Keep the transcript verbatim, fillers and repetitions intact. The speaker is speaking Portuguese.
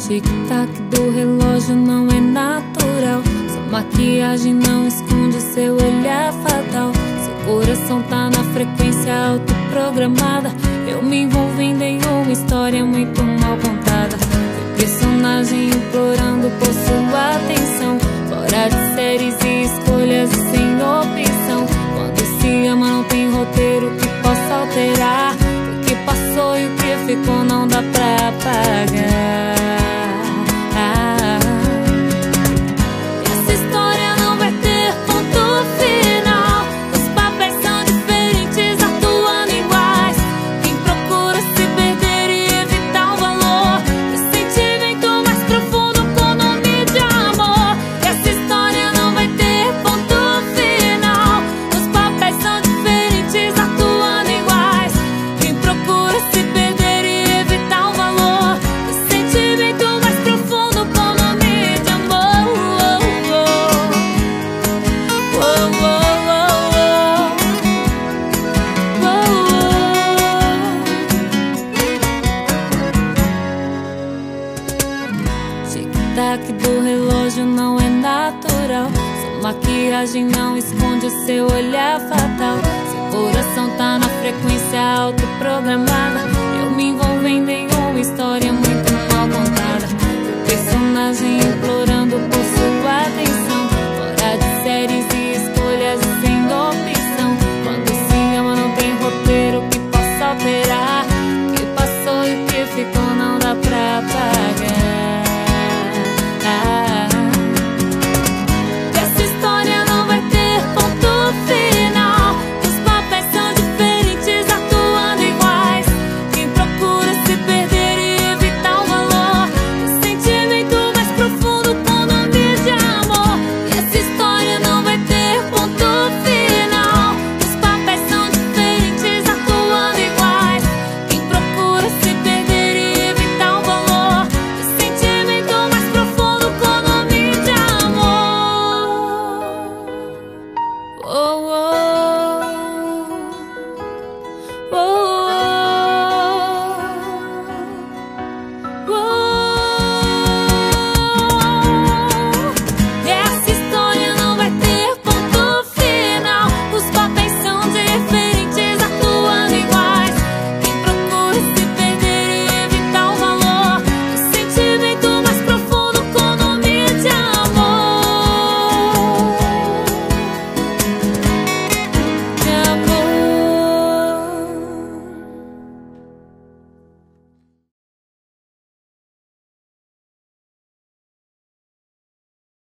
Tic-tac do relógio não é natural. Sua maquiagem não esconde seu olhar fatal. Seu coração tá na frequência autoprogramada. Eu me envolvendo em uma história muito mal contada. Seu personagem implorando por sua atenção. Fora de séries e escolhas sem opção. Quando se ama não tem roteiro que possa alterar. O que passou e o que ficou não dá pra apagar. Tic-tac do relógio não é natural. Sua maquiagem não esconde o seu olhar fatal. Seu coração tá na frequência autoprogramada. Eu me envolvendo em uma história muito mal contada. Seu personagem implorando por